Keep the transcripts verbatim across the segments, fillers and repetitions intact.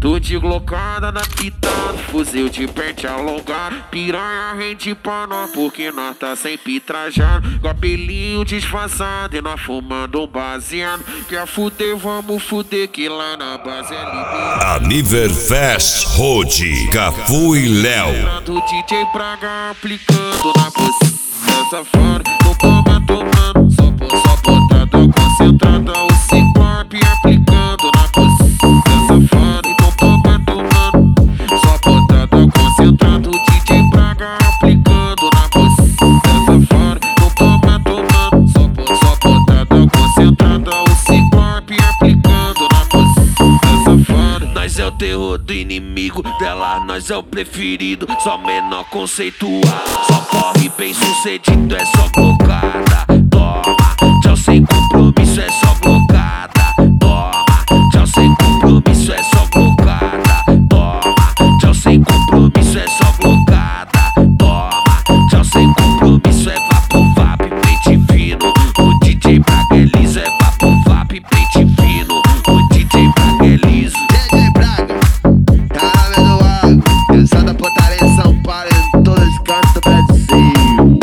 Tô de glocada na pitada, fuzil de pente alongado. Piranha rende pra nós, porque nós tá sempre trajado. Com cabelinho disfarçado e nós fumando um baseado. Quer fuder, vamos fuder, que lá na base é liberado. Aniverfest Road, Cafu e Léo. Do D J Braga aplicando na buceta safada. Tô toma, tomando, só, só botada concentrada. O Ciclope aplicando na buceta safada. Então toma, tomando, só botada concentrada. O D J Braga aplicando na buceta safada. Então toma, tomando, só, só botada concentrada. O Ciclope aplicando na buceta safada. Nós é o terror do inimigo, dela nós é o preferido. Só menor conceituado, só corre bem sucedido, é só glocada. Toma, tchau sem compromisso, é só glocada. Toma, tchau sem compromisso, é só glocada. Toma, tchau sem compromisso, é só glocada. Toma, tchau sem compromisso, é vapo, vapo, pente fino. O D J Braga é liso, é vapo, vapo, pente fino. O D J Braga é liso. D J Braga, cara do água, pensada putaria em São Paulo, em todos os cantos do Brasil.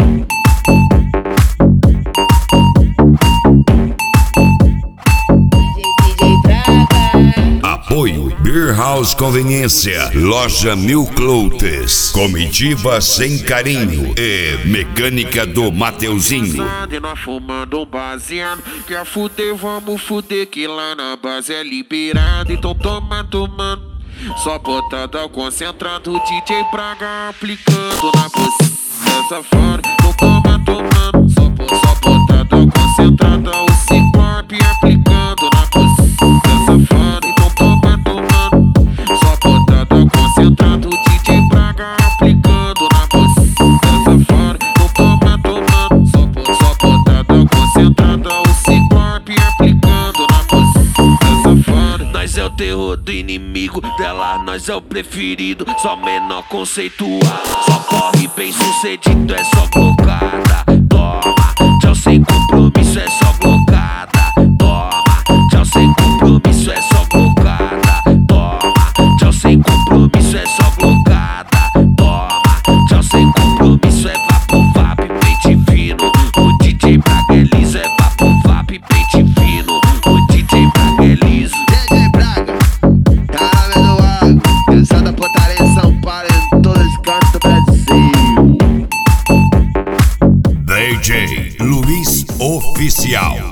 D J Braga. Apoio Beer House Conveniência, Loja Mil Cloutes, Comitiva Sem Carinho e Mecânica do Mateuzinho. E nós fumando um baseado. Quer fuder, vamos fuder, que lá na base é liberado. Então toma, tomando, só botada concentrado. O D J Braga aplicando na buceta safada. Então toma, tomando, só, só botada concentrada. O Ciclope aplicando na buceta safada. Então toma, tomando, só botada concentrada. O D J Braga aplicando na buceta safada. Então toma, tomando, só, só botada concentrada. O Ciclope aplicando na buceta safada. Nós é o terror do inimigo, dela nós é o preferido. Só menor conceituado, só corre bem sucedido, é só glocada. Toma, tchau sem compromisso, é só glocada. Toma, tchau sem compromisso, é só glocada. Toma, tchau sem compromisso, é só glocada. Toma, tchau sem compromisso, é vapo, vapo, pente fino. O D J Braga é liso, é vapo, vapo, pente fino. O D J Braga é liso. D J Braga, cara do água, pensada putaria em São Paulo, em todos os cantos do Brasil. D J Luiz Oficial.